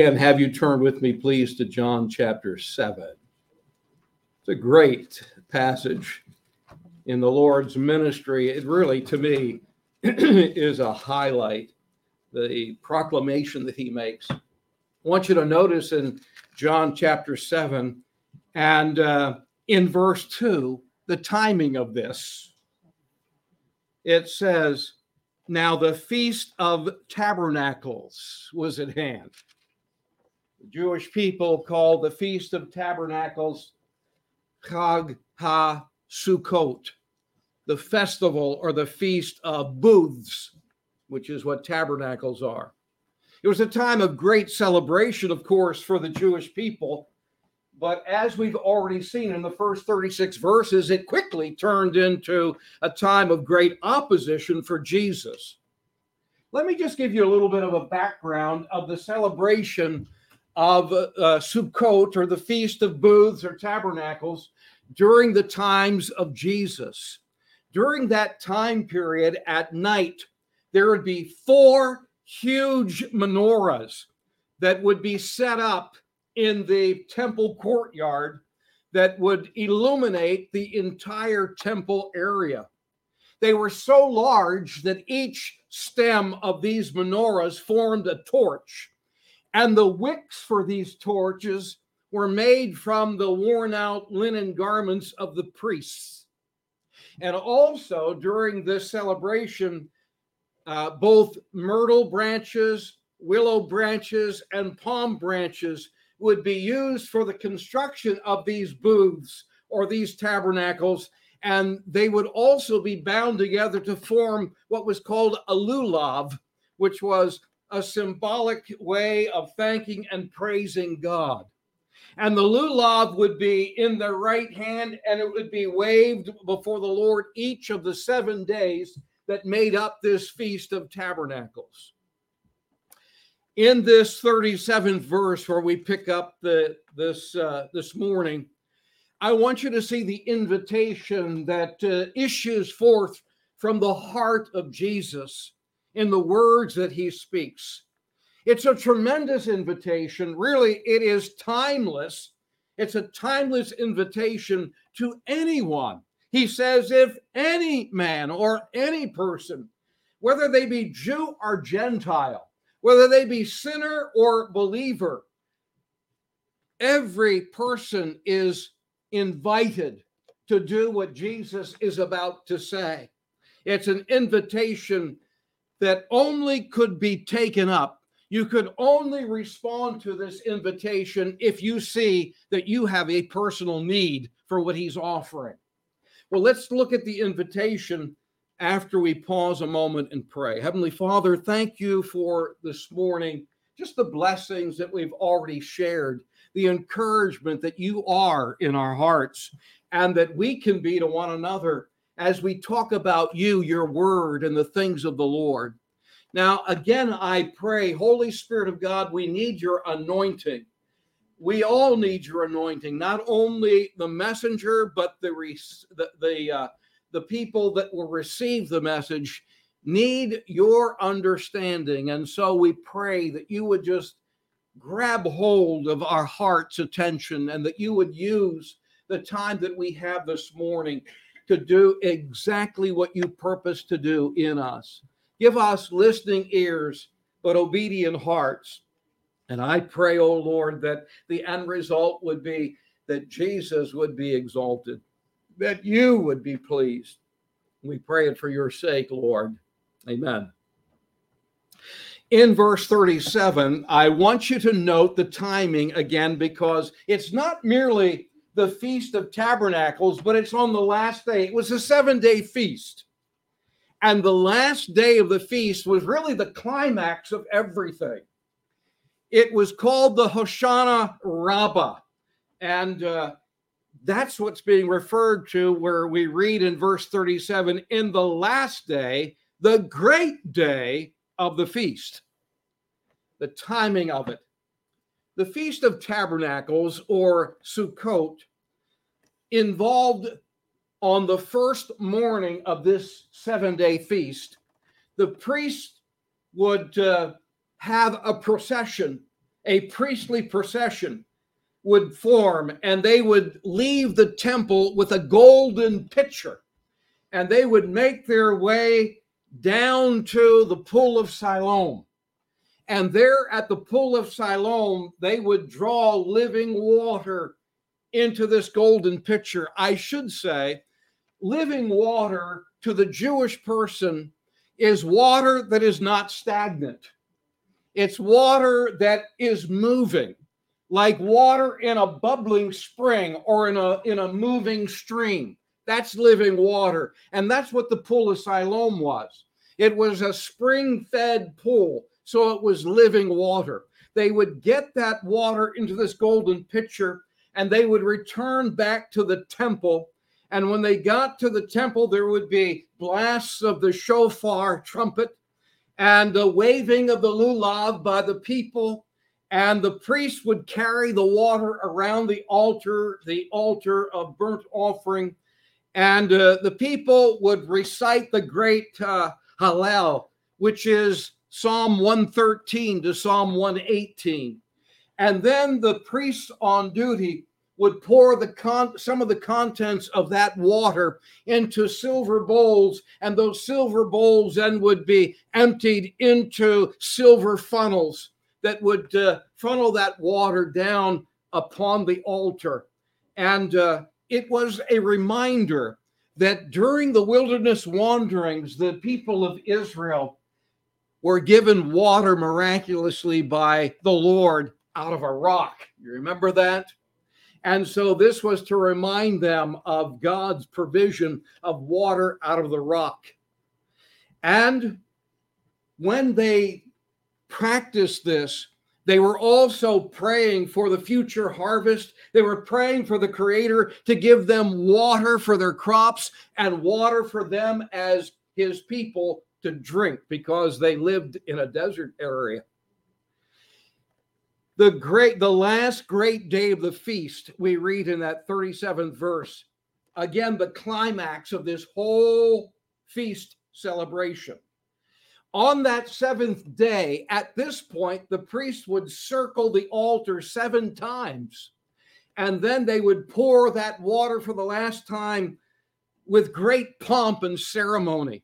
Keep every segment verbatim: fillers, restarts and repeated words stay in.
And have you turn with me, please, to John chapter seven. It's a great passage in the Lord's ministry. It really, to me, is a highlight, the proclamation that he makes. I want you to notice in John chapter seven and uh, in verse two, the timing of this. It says, now the Feast of Tabernacles was at hand. The Jewish people called the Feast of Tabernacles Chag HaSukkot, the festival or the Feast of Booths, which is what tabernacles are. It was a time of great celebration, of course, for the Jewish people. But as we've already seen in the first thirty-six verses, it quickly turned into a time of great opposition for Jesus. Let me just give you a little bit of a background of the celebration of uh, Sukkot, or the Feast of Booths or Tabernacles, during the times of Jesus. During that time period at night, there would be four huge menorahs that would be set up in the temple courtyard that would illuminate the entire temple area. They were so large that each stem of these menorahs formed a torch, and the wicks for these torches were made from the worn-out linen garments of the priests. And also during this celebration, uh, both myrtle branches, willow branches, and palm branches would be used for the construction of these booths or these tabernacles, and they would also be bound together to form what was called a lulav, which was a symbolic way of thanking and praising God. And the lulav would be in the right hand, and it would be waved before the Lord each of the seven days that made up this Feast of Tabernacles. In this thirty-seventh verse where we pick up the this uh, this morning, I want you to see the invitation that uh, issues forth from the heart of Jesus in the words that he speaks. It's a tremendous invitation. Really, it is timeless. It's a timeless invitation to anyone. He says, if any man or any person, whether they be Jew or Gentile, whether they be sinner or believer, every person is invited to do what Jesus is about to say. It's an invitation that only could be taken up. You could only respond to this invitation if you see that you have a personal need for what he's offering. Well, let's look at the invitation after we pause a moment and pray. Heavenly Father, thank you for this morning, just the blessings that we've already shared, the encouragement that you are in our hearts, and that we can be to one another as we talk about you, your word, and the things of the Lord. Now, again, I pray, Holy Spirit of God, we need your anointing. We all need your anointing, not only the messenger, but the the the, uh, the people that will receive the message need your understanding. And so we pray that you would just grab hold of our heart's attention, and that you would use the time that we have this morning to do exactly what you purpose to do in us. Give us listening ears, but obedient hearts. And I pray, oh Lord, that the end result would be that Jesus would be exalted, that you would be pleased. We pray it for your sake, Lord. Amen. In verse thirty-seven, I want you to note the timing again, because it's not merely the Feast of Tabernacles, but it's on the last day. It was a seven-day feast. And the last day of the feast was really the climax of everything. It was called the Hoshana Rabbah. And uh, that's what's being referred to where we read in verse thirty-seven, in the last day, the great day of the feast. The timing of it. The Feast of Tabernacles, or Sukkot, involved on the first morning of this seven-day feast, the priest would uh, have a procession, a priestly procession would form, and they would leave the temple with a golden pitcher, and they would make their way down to the pool of Siloam. And there at the pool of Siloam, they would draw living water into this golden pitcher. I should say, living water to the Jewish person is water that is not stagnant. It's water that is moving, like water in a bubbling spring or in a, in a moving stream. That's living water. And that's what the pool of Siloam was. It was a spring-fed pool, so it was living water. They would get that water into this golden pitcher, and they would return back to the temple. And when they got to the temple, there would be blasts of the shofar trumpet and the waving of the lulav by the people. And the priest would carry the water around the altar, the altar of burnt offering. And uh, the people would recite the great uh, Hallel, which is Psalm one thirteen to Psalm one eighteen. And then the priest on duty would pour the con- some of the contents of that water into silver bowls, and those silver bowls then would be emptied into silver funnels that would uh, funnel that water down upon the altar. And uh, it was a reminder that during the wilderness wanderings, the people of Israel were given water miraculously by the Lord out of a rock. You remember that? And so this was to remind them of God's provision of water out of the rock. And when they practiced this, they were also praying for the future harvest. They were praying for the Creator to give them water for their crops and water for them as His people to drink, because they lived in a desert area. The great, the last great day of the feast, we read in that thirty-seventh verse, again, the climax of this whole feast celebration. On that seventh day, at this point, the priest would circle the altar seven times, and then they would pour that water for the last time with great pomp and ceremony.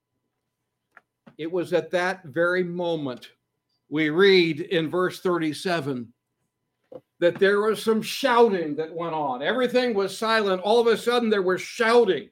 It was at that very moment, we read in verse thirty-seven, that there was some shouting that went on. Everything was silent. All of a sudden, there was shouting.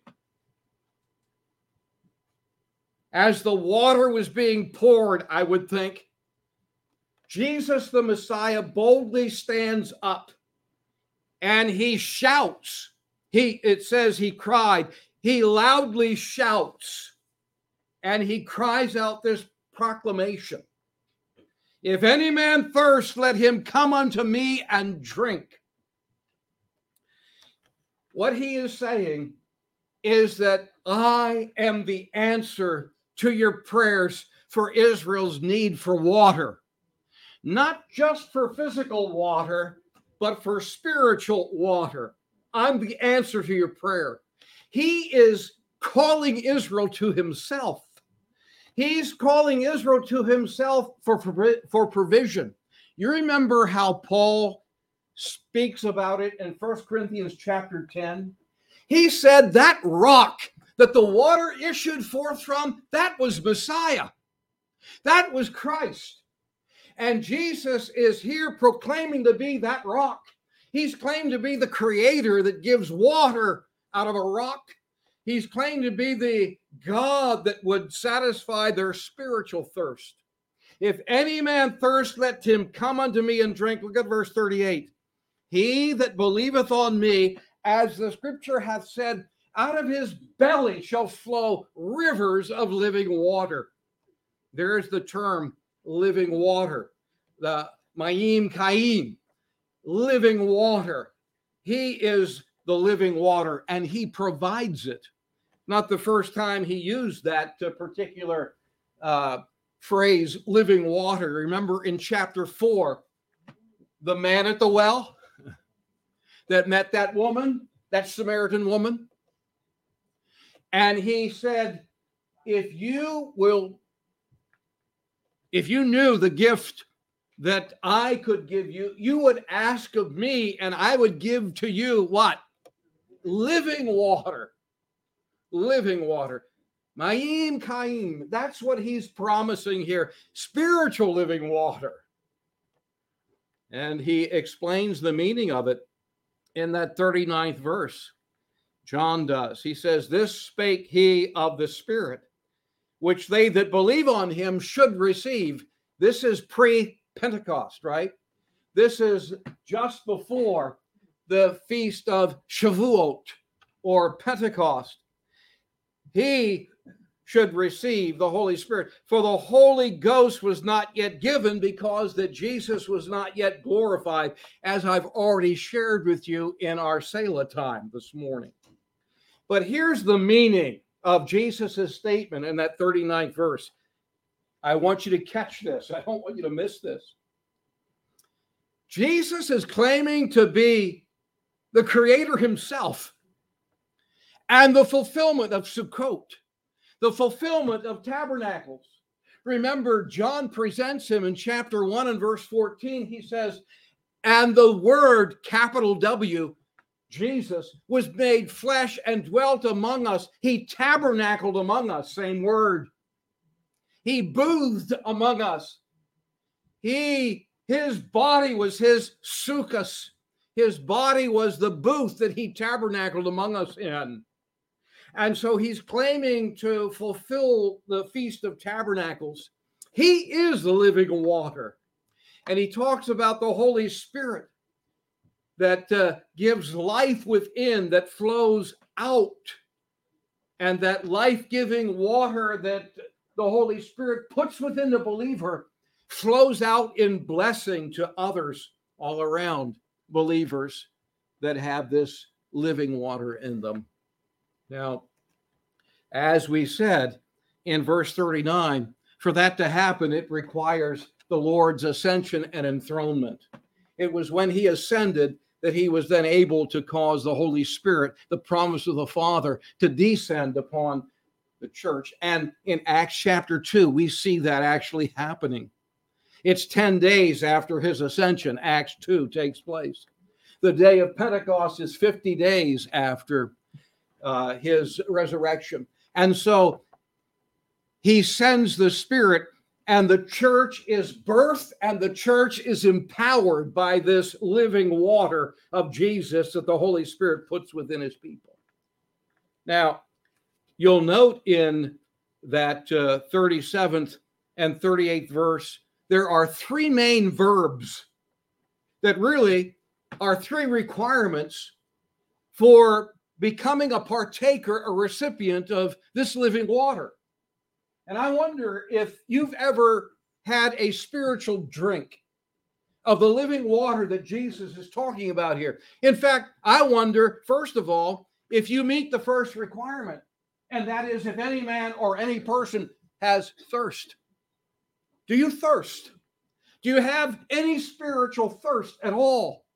As the water was being poured, I would think, Jesus the Messiah boldly stands up and he shouts. He, it says he cried. He loudly shouts and he cries out this proclamation. If any man thirst, let him come unto me and drink. What he is saying is that I am the answer to your prayers for Israel's need for water. Not just for physical water, but for spiritual water. I'm the answer to your prayer. He is calling Israel to himself. He's calling Israel to himself for, for provision. You remember how Paul speaks about it in First Corinthians chapter ten? He said that rock that the water issued forth from, that was Messiah. That was Christ. And Jesus is here proclaiming to be that rock. He's claimed to be the creator that gives water out of a rock. He's claimed to be the God that would satisfy their spiritual thirst. If any man thirst, let him come unto me and drink. Look at verse thirty-eight. He that believeth on me, as the scripture hath said, out of his belly shall flow rivers of living water. There's the term living water. The Mayim Kaim, living water. He is the living water and he provides it. Not the first time he used that uh, particular uh, phrase, living water. Remember in chapter four, the man at the well that met that woman, that Samaritan woman. And he said, if you will, if you knew the gift that I could give you, you would ask of me, and I would give to you what? Living water. Living water. Ma'im Kaim. That's what he's promising here. Spiritual living water. And he explains the meaning of it in that thirty-ninth verse. John does. He says, this spake he of the Spirit, which they that believe on him should receive. This is pre-Pentecost, right? This is just before the feast of Shavuot or Pentecost. He should receive the Holy Spirit. For the Holy Ghost was not yet given because that Jesus was not yet glorified, as I've already shared with you in our Selah time this morning. But here's the meaning of Jesus' statement in that thirty-ninth verse. I want you to catch this. I don't want you to miss this. Jesus is claiming to be the creator himself and the fulfillment of Sukkot, the fulfillment of tabernacles. Remember, John presents him in chapter one and verse fourteen. He says, and the word, capital W, Jesus, was made flesh and dwelt among us. He tabernacled among us, same word. He booths among us. He, his body was his sukkos. His body was the booth that he tabernacled among us in. And so he's claiming to fulfill the Feast of Tabernacles. He is the living water. And he talks about the Holy Spirit that uh, gives life within, that flows out. And that life-giving water that the Holy Spirit puts within the believer flows out in blessing to others all around, believers that have this living water in them. Now, as we said in verse thirty-nine, for that to happen, it requires the Lord's ascension and enthronement. It was when he ascended that he was then able to cause the Holy Spirit, the promise of the Father, to descend upon the church. And in Acts chapter two, we see that actually happening. It's ten days after his ascension, Acts two takes place. The day of Pentecost is fifty days after uh, his resurrection. And so he sends the Spirit, and the church is birthed, and the church is empowered by this living water of Jesus that the Holy Spirit puts within his people. Now, you'll note in that uh, thirty-seventh and thirty-eighth verse, there are three main verbs that really are three requirements for becoming a partaker, a recipient of this living water. And I wonder if you've ever had a spiritual drink of the living water that Jesus is talking about here. In fact, I wonder, first of all, if you meet the first requirement, and that is if any man or any person has thirst. Do you thirst? Do you have any spiritual thirst at all?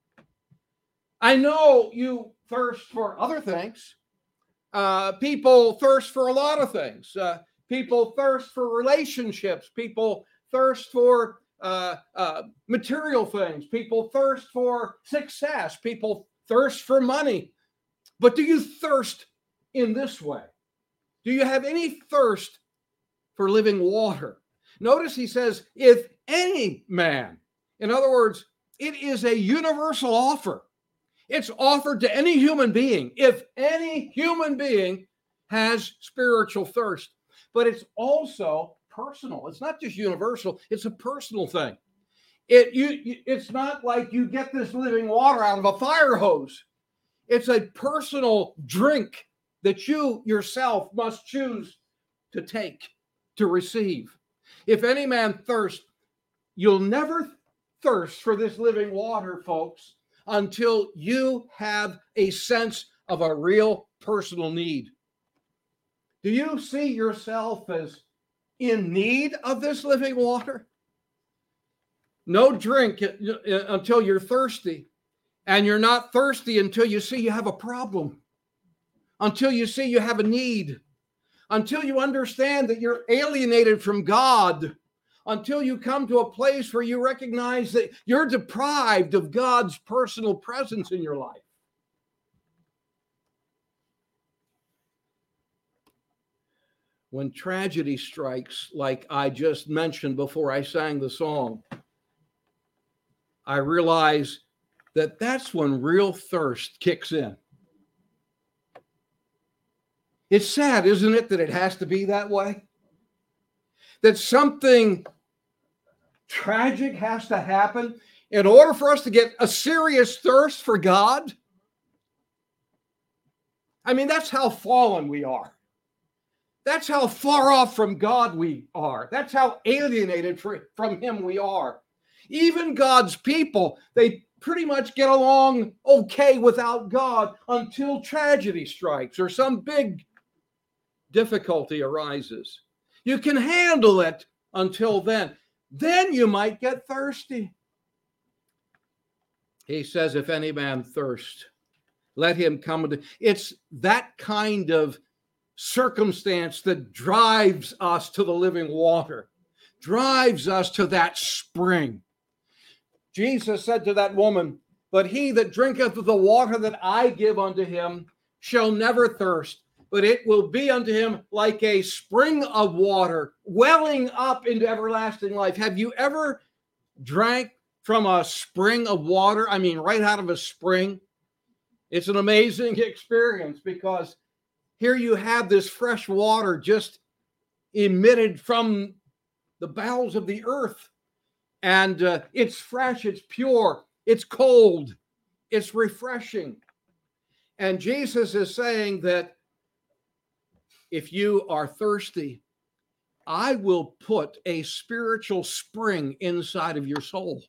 I know you thirst for other things. Uh, people thirst for a lot of things. Uh, people thirst for relationships. People thirst for uh, uh, material things. People thirst for success. People thirst for money. But do you thirst in this way? Do you have any thirst for living water? Notice he says, if any man, in other words, it is a universal offer. It's offered to any human being. If any human being has spiritual thirst, but it's also personal. It's not just universal. It's a personal thing. It you. It's not like you get this living water out of a fire hose. It's a personal drink that you yourself must choose to take, to receive. If any man thirst, you'll never thirst for this living water, folks, until you have a sense of a real personal need. Do you see yourself as in need of this living water? No drink until you're thirsty, and you're not thirsty until you see you have a problem, until you see you have a need, until you understand that you're alienated from God, until you come to a place where you recognize that you're deprived of God's personal presence in your life. When tragedy strikes, like I just mentioned before I sang the song, I realize that that's when real thirst kicks in. It's sad, isn't it, that it has to be that way? That something tragic has to happen in order for us to get a serious thirst for God? I mean, that's how fallen we are. That's how far off from God we are. That's how alienated from Him we are. Even God's people, they pretty much get along okay without God until tragedy strikes or some big difficulty arises. You can handle it until then. Then you might get thirsty. He says, if any man thirst, let him come to. It's that kind of circumstance that drives us to the living water, drives us to that spring. Jesus said to that woman, but he that drinketh of the water that I give unto him shall never thirst, but it will be unto him like a spring of water welling up into everlasting life. Have you ever drank from a spring of water? I mean, right out of a spring. It's an amazing experience because here you have this fresh water just emitted from the bowels of the earth. And uh, it's fresh, it's pure, it's cold, it's refreshing. And Jesus is saying that if you are thirsty, I will put a spiritual spring inside of your soul.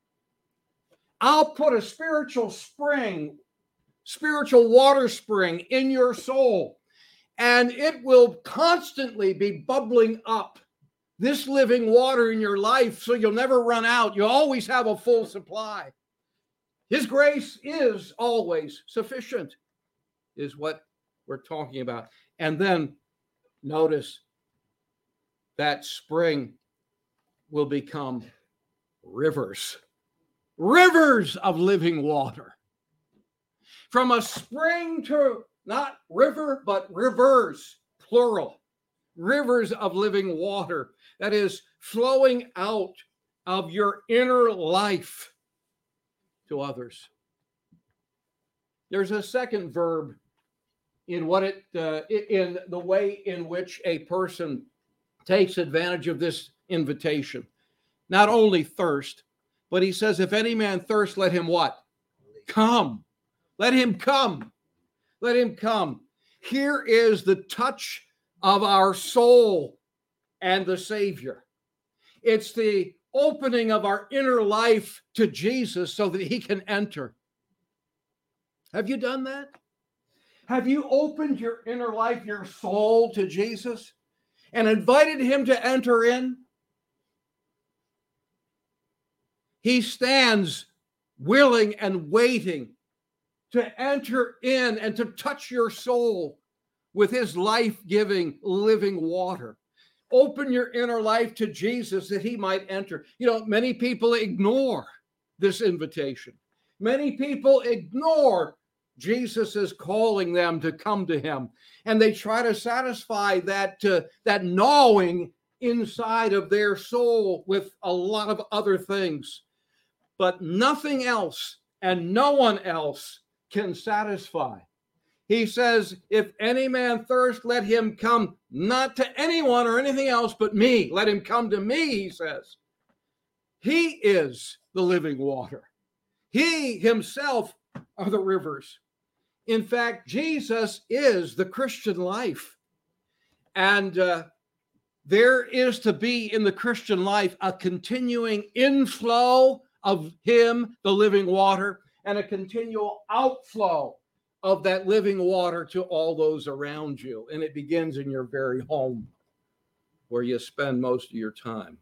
I'll put a spiritual spring, spiritual water spring in your soul, and it will constantly be bubbling up this living water in your life so you'll never run out. You'll always have a full supply. His grace is always sufficient, is what we're talking about. And then notice that spring will become rivers, rivers of living water. From a spring to not river, but rivers, plural, rivers of living water that is flowing out of your inner life to others. There's a second verb in what it uh, in the way in which a person takes advantage of this invitation. Not only thirst, but he says, if any man thirst, let him what? Come. Let him come. Let him come. Here is the touch of our soul and the Savior. It's the opening of our inner life to Jesus so that he can enter. Have you done that? Have you opened your inner life, your soul to Jesus and invited him to enter in? He stands willing and waiting to enter in and to touch your soul with his life-giving, living water. Open your inner life to Jesus that he might enter. You know, many people ignore this invitation. Many people ignore Jesus is calling them to come to him, and they try to satisfy that, uh, that gnawing inside of their soul with a lot of other things. But nothing else and no one else can satisfy. He says, if any man thirst, let him come not to anyone or anything else but me. Let him come to me, he says. He is the living water. He himself are the rivers. In fact, Jesus is the Christian life. And uh, there is to be in the Christian life a continuing inflow of him, the living water, and a continual outflow of that living water to all those around you. And it begins in your very home where you spend most of your time.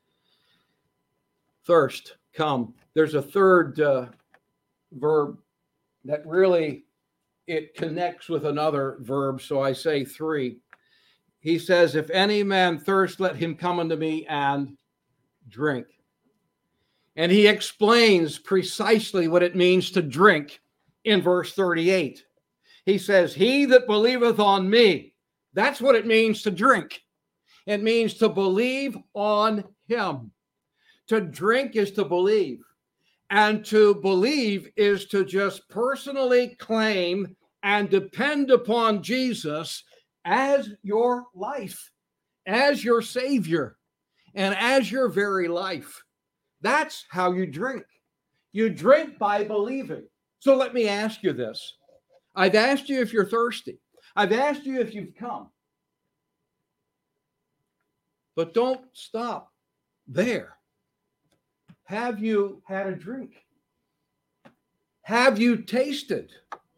Thirst, come. There's a third uh, verb that really, it connects with another verb, so I say three. He says, if any man thirst, let him come unto me and drink. And he explains precisely what it means to drink in verse thirty-eight. He says, he that believeth on me, that's what it means to drink. It means to believe on him. To drink is to believe. And to believe is to just personally claim and depend upon Jesus as your life, as your Savior, and as your very life. That's how you drink. You drink by believing. So let me ask you this. I've asked you if you're thirsty. I've asked you if you've come. But don't stop there. Have you had a drink? Have you tasted?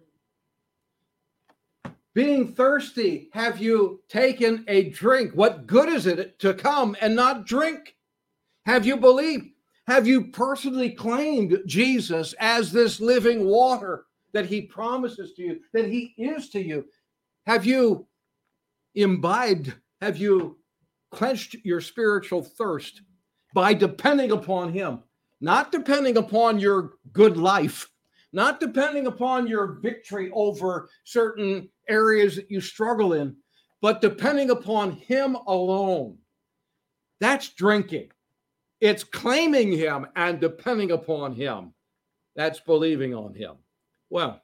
Being thirsty, have you taken a drink? What good is it to come and not drink? Have you believed? Have you personally claimed Jesus as this living water that he promises to you, that he is to you? Have you imbibed? Have you quenched your spiritual thirst by depending upon him? Not depending upon your good life, not depending upon your victory over certain areas that you struggle in, but depending upon him alone. That's drinking. It's claiming him and depending upon him. That's believing on him. Well,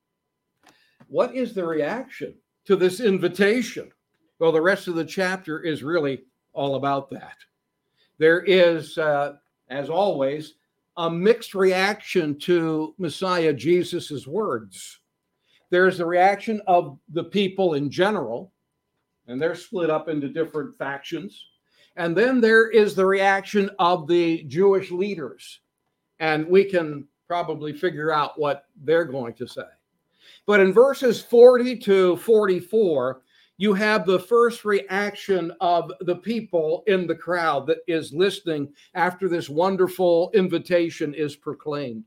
what is the reaction to this invitation? Well, the rest of the chapter is really all about that. There is, uh, as always, a mixed reaction to Messiah Jesus's words. There's the reaction of the people in general, and they're split up into different factions. And then there is the reaction of the Jewish leaders, and we can probably figure out what they're going to say. But in verses forty to forty-four, you have the first reaction of the people in the crowd that is listening after this wonderful invitation is proclaimed.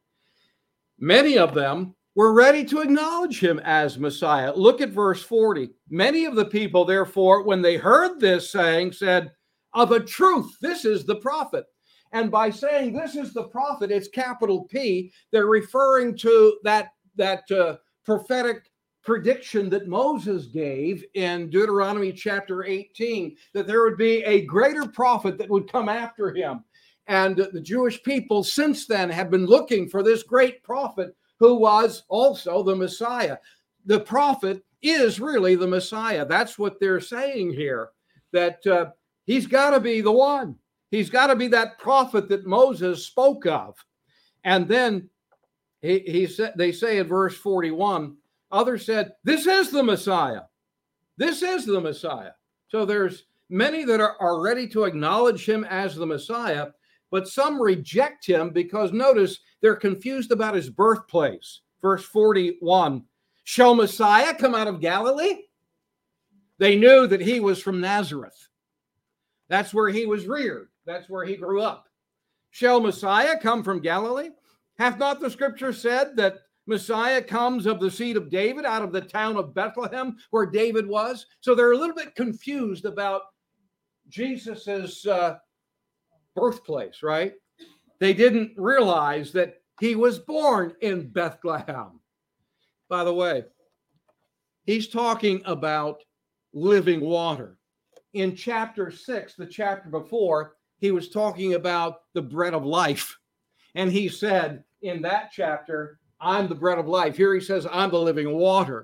Many of them were ready to acknowledge him as Messiah. Look at verse forty. Many of the people, therefore, when they heard this saying, said, of a truth, this is the prophet. And by saying this is the prophet, it's capital P, they're referring to that, that uh, prophetic prediction that Moses gave in Deuteronomy chapter eighteen, that there would be a greater prophet that would come after him. And the Jewish people since then have been looking for this great prophet who was also the Messiah. The prophet is really the Messiah. That's what they're saying here, that uh, he's got to be the one. He's got to be that prophet that Moses spoke of. And then he, he said, they say in verse forty-one, others said, this is the Messiah. This is the Messiah. So there's many that are, are ready to acknowledge him as the Messiah, but some reject him because, notice, they're confused about his birthplace. Verse forty-one, shall Messiah come out of Galilee? They knew that he was from Nazareth. That's where he was reared. That's where he grew up. Shall Messiah come from Galilee? Hath not the scripture said that Messiah comes of the seed of David, out of the town of Bethlehem, where David was? So they're a little bit confused about Jesus's uh, birthplace, right? They didn't realize that he was born in Bethlehem. By the way, he's talking about living water. In chapter six, the chapter before, he was talking about the bread of life. And he said in that chapter, I'm the bread of life. Here he says, I'm the living water.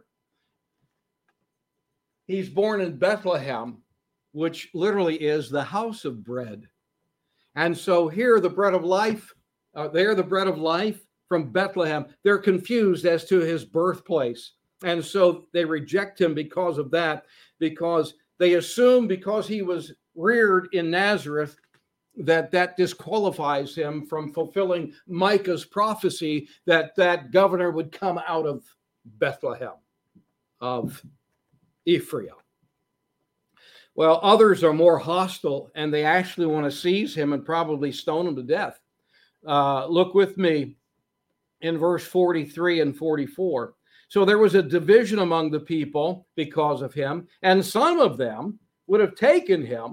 He's born in Bethlehem, which literally is the house of bread. And so here, the bread of life, uh, they're the bread of life from Bethlehem. They're confused as to his birthplace. And so they reject him because of that, because they assume because he was reared in Nazareth that that disqualifies him from fulfilling Micah's prophecy that that governor would come out of Bethlehem of Ephraim. Well, others are more hostile, and they actually want to seize him and probably stone him to death. Uh, look with me in verse forty-three and forty-four. So there was a division among the people because of him, and some of them would have taken him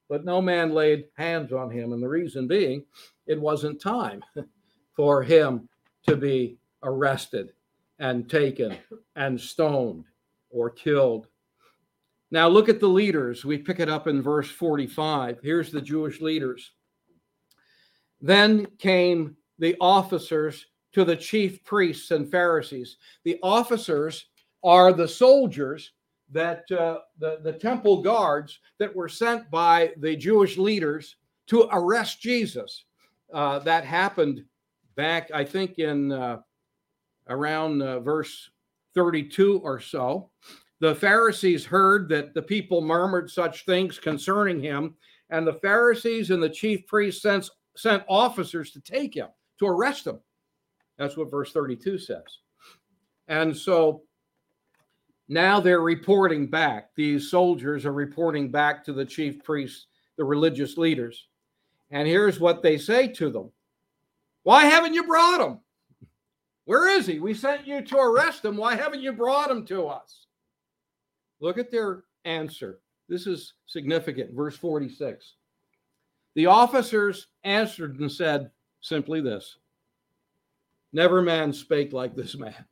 but no man laid hands on him. And the reason being, it wasn't time for him to be arrested and taken and stoned or killed. Now look at the leaders. We pick it up in verse forty-five. Here's the Jewish leaders. Then came the officers to the chief priests and Pharisees. The officers are the soldiers that uh, the, the temple guards that were sent by the Jewish leaders to arrest Jesus. Uh, that happened back, I think, in uh, around uh, verse thirty-two or so. The Pharisees heard that the people murmured such things concerning him, and the Pharisees and the chief priests sent, sent officers to take him, to arrest him. That's what verse thirty-two says. And so now they're reporting back. These soldiers are reporting back to the chief priests, the religious leaders. And here's what they say to them. Why haven't you brought him? Where is he? We sent you to arrest him. Why haven't you brought him to us? Look at their answer. This is significant. Verse forty-six. The officers answered and said simply this: never man spake like this man.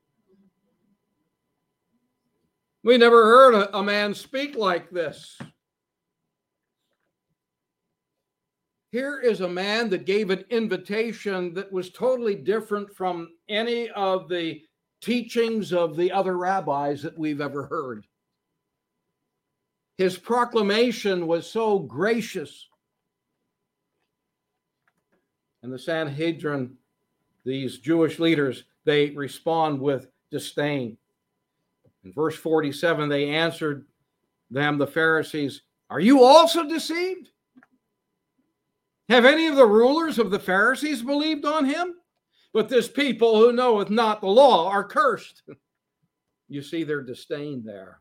We never heard a, a man speak like this. Here is a man that gave an invitation that was totally different from any of the teachings of the other rabbis that we've ever heard. His proclamation was so gracious. And the Sanhedrin, these Jewish leaders, they respond with disdain. In verse forty-seven, they answered them, the Pharisees, are you also deceived? Have any of the rulers of the Pharisees believed on him? But this people who knoweth not the law are cursed. You see their disdain there.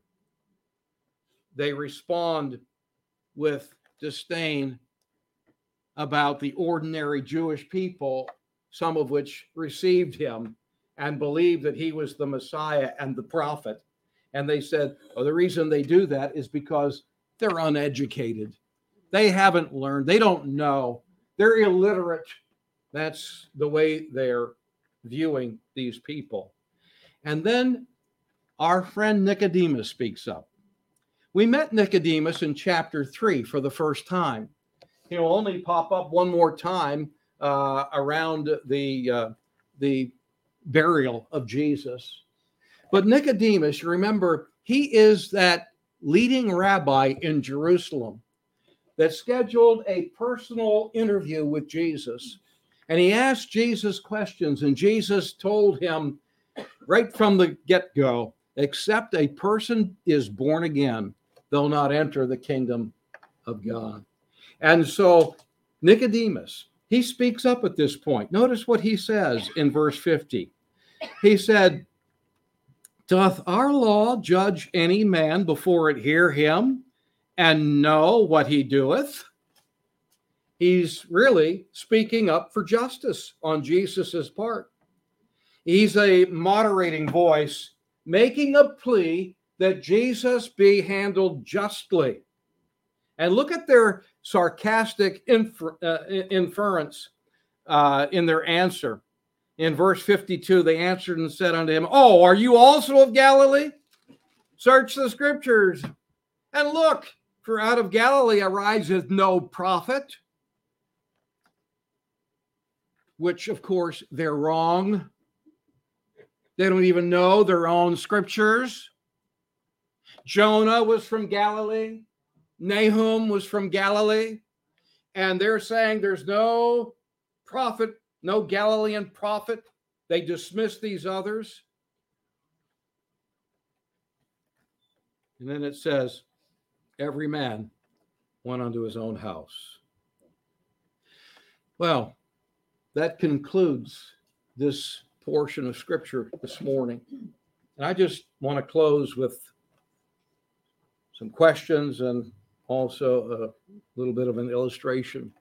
They respond with disdain about the ordinary Jewish people, some of which received him and believed that he was the Messiah and the prophet. And they said, oh, the reason they do that is because they're uneducated. They haven't learned. They don't know. They're illiterate. That's the way they're viewing these people. And then our friend Nicodemus speaks up. We met Nicodemus in chapter three for the first time. He'll only pop up one more time uh, around the, uh, the burial of Jesus. But Nicodemus, you remember, he is that leading rabbi in Jerusalem that scheduled a personal interview with Jesus. And he asked Jesus questions, and Jesus told him right from the get-go, except a person is born again, they'll not enter the kingdom of God. And so Nicodemus, he speaks up at this point. Notice what he says in verse fifty. He said, doth our law judge any man before it hear him and know what he doeth? He's really speaking up for justice on Jesus's part. He's a moderating voice, making a plea that Jesus be handled justly. And look at their sarcastic infer, uh, inference uh, in their answer. In verse fifty-two, they answered and said unto him, oh, are you also of Galilee? Search the scriptures and look, for out of Galilee ariseth no prophet. Which, of course, they're wrong. They don't even know their own scriptures. Jonah was from Galilee. Nahum was from Galilee. And they're saying there's no prophet, no Galilean prophet. They dismiss these others. And then it says, every man went unto his own house. Well, that concludes this portion of scripture this morning. And I just want to close with some questions and also a little bit of an illustration.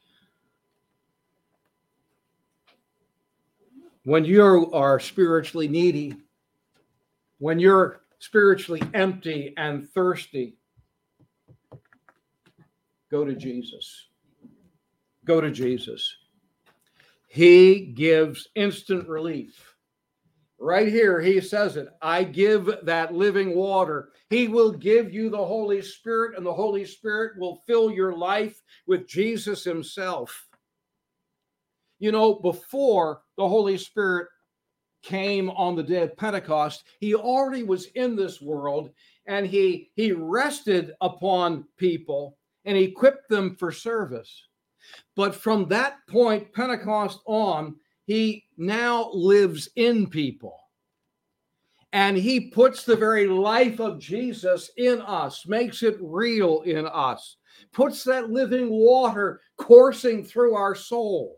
When you are spiritually needy, when you're spiritually empty and thirsty, Go to Jesus. Go to Jesus. He gives instant relief. Right here, he says it. I give that living water. He will give you the Holy Spirit, and the Holy Spirit will fill your life with Jesus himself. You know, before the Holy Spirit came on the day of Pentecost, he already was in this world, and he, he rested upon people and equipped them for service. But from that point, Pentecost on, he now lives in people. And he puts the very life of Jesus in us, makes it real in us, puts that living water coursing through our soul.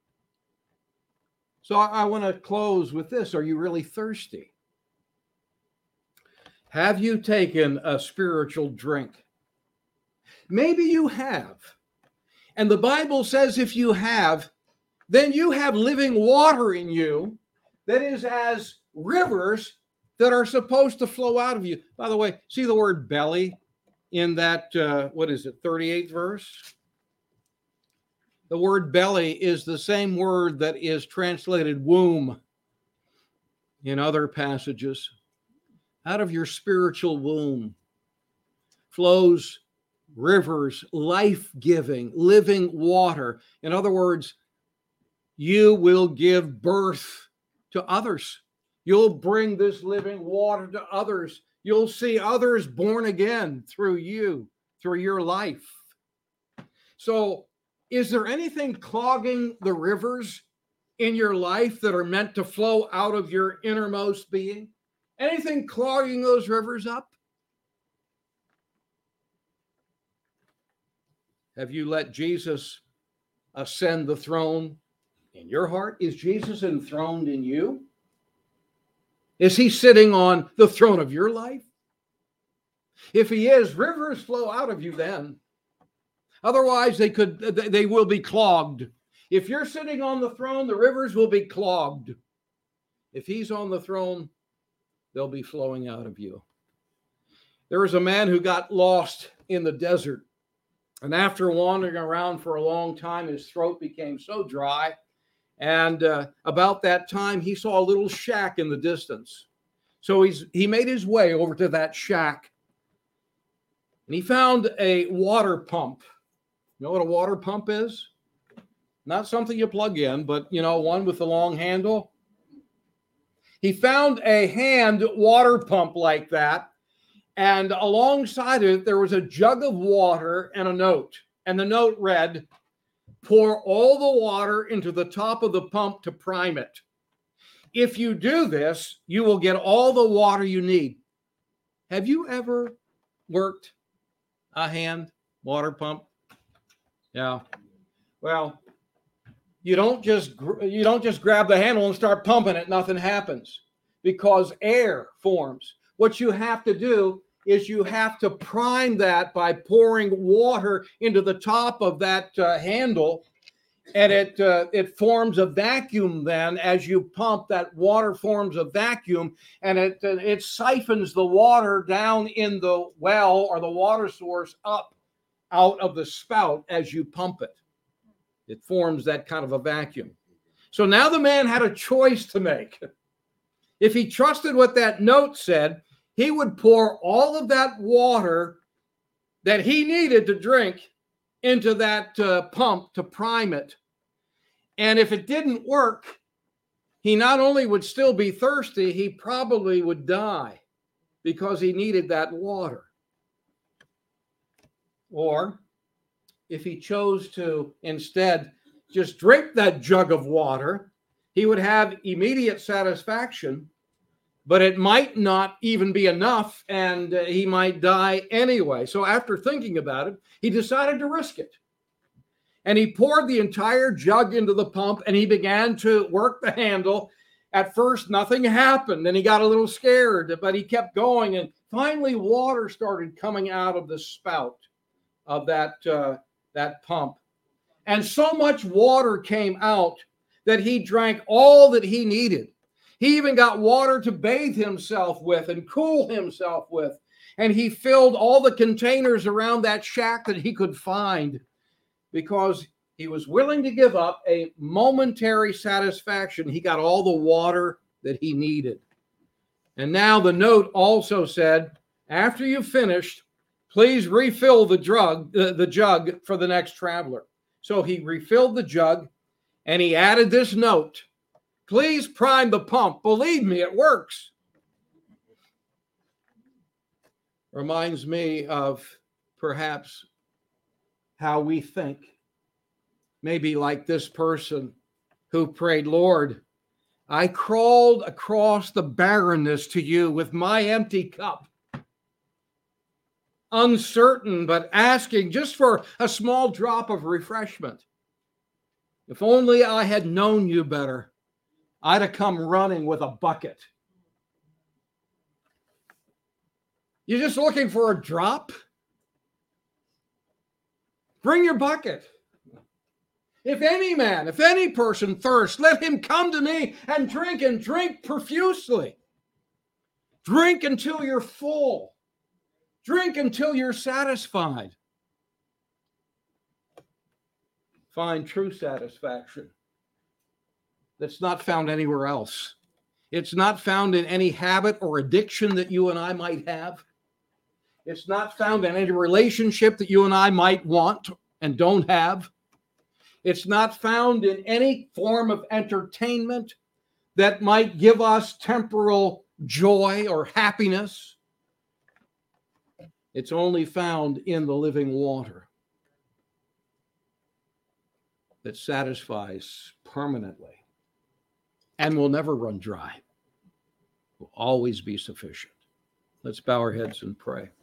So I, I want to close with this. Are you really thirsty? Have you taken a spiritual drink? Maybe you have. And the Bible says if you have, then you have living water in you that is as rivers that are supposed to flow out of you. By the way, see the word belly in that, uh, what is it, thirty-eighth verse? The word belly is the same word that is translated womb in other passages. Out of your spiritual womb flows rivers, life-giving, living water. In other words, you will give birth to others. You'll bring this living water to others. You'll see others born again through you, through your life. So, is there anything clogging the rivers in your life that are meant to flow out of your innermost being? Anything clogging those rivers up? Have you let Jesus ascend the throne in your heart? Is Jesus enthroned in you? Is he sitting on the throne of your life? If he is, rivers flow out of you then. Otherwise, they could, they will be clogged. If you're sitting on the throne, the rivers will be clogged. If he's on the throne, they'll be flowing out of you. There was a man who got lost in the desert. And after wandering around for a long time, his throat became so dry. And uh, about that time, he saw a little shack in the distance. So he's he made his way over to that shack. And he found a water pump. You know what a water pump is? Not something you plug in, but, you know, one with a long handle. He found a hand water pump like that. And alongside it, there was a jug of water and a note. And the note read, pour all the water into the top of the pump to prime it. If you do this, you will get all the water you need. Have you ever worked a hand water pump? Yeah. Well, you don't just you don't just grab the handle and start pumping it. Nothing happens because air forms. What you have to do is you have to prime that by pouring water into the top of that uh, handle, and it uh, it forms a vacuum. Then, as you pump, that water forms a vacuum, and it uh, it siphons the water down in the well or the water source up out of the spout as you pump it. It forms that kind of a vacuum. So now the man had a choice to make. If he trusted what that note said, he would pour all of that water that he needed to drink into that uh, pump to prime it. And if it didn't work, he not only would still be thirsty, he probably would die because he needed that water. Or if he chose to instead just drink that jug of water, he would have immediate satisfaction, but it might not even be enough, and uh, he might die anyway. So after thinking about it, he decided to risk it. And he poured the entire jug into the pump, and he began to work the handle. At first, nothing happened, and he got a little scared, but he kept going, and finally water started coming out of the spout of that, uh, that pump. And so much water came out that he drank all that he needed. He even got water to bathe himself with and cool himself with. And he filled all the containers around that shack that he could find because he was willing to give up a momentary satisfaction. He got all the water that he needed. And now the note also said, after you've finished, please refill the drug, uh, the jug for the next traveler. So he refilled the jug and he added this note, please prime the pump. Believe me, it works. Reminds me of perhaps how we think. Maybe like this person who prayed, Lord, I crawled across the barrenness to you with my empty cup, uncertain, but asking just for a small drop of refreshment. If only I had known you better, I'd have come running with a bucket. You're just looking for a drop? Bring your bucket. If any man, if any person thirst, let him come to me and drink, and drink profusely. Drink until you're full. Drink until you're satisfied. Find true satisfaction that's not found anywhere else. It's not found in any habit or addiction that you and I might have. It's not found in any relationship that you and I might want and don't have. It's not found in any form of entertainment that might give us temporal joy or happiness. It's only found in the living water that satisfies permanently and will never run dry, will always be sufficient. Let's bow our heads and pray.